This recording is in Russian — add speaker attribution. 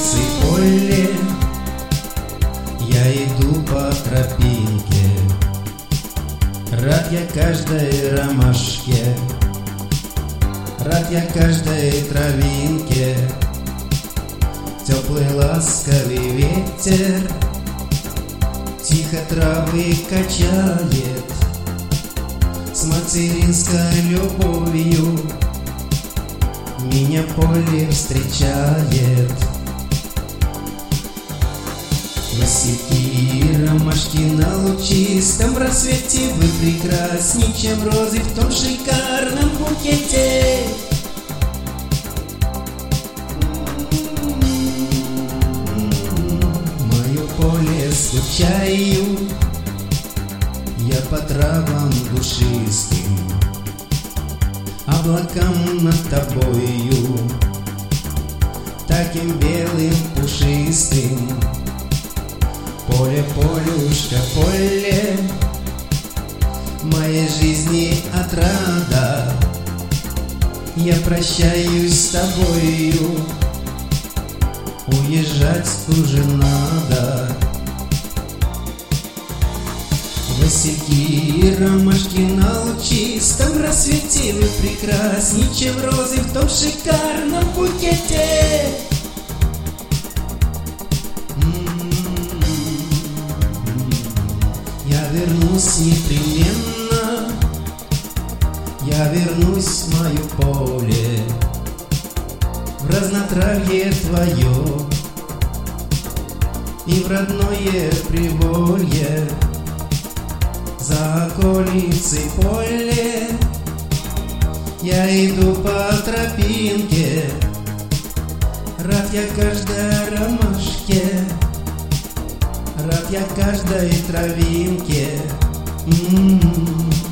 Speaker 1: околице поле я иду по тропинке. Рад я каждой ромашке, рад я каждой травинке. Теплый ласковый ветер тихо травы качает, с материнской любовью меня поле встречает. Васильки и ромашки на лучистом рассвете, вы прекрасней, чем розы в том шикарном букете. Мое поле скучаю я по травам душистым, облакам над тобою, таким белым пушистым. Поле, полюшка, поле, моей жизни отрада, я прощаюсь с тобою, уезжать уже надо. Васильки и ромашки на лучистом рассвете, вы прекрасней, чем розы в том шикарном букете. Я вернусь непременно, я вернусь в мое поле, в разнотравье твое и в родное Приволье. За околицей поле я иду по тропинке, рад я каждой ромашке, рад я каждой травинке.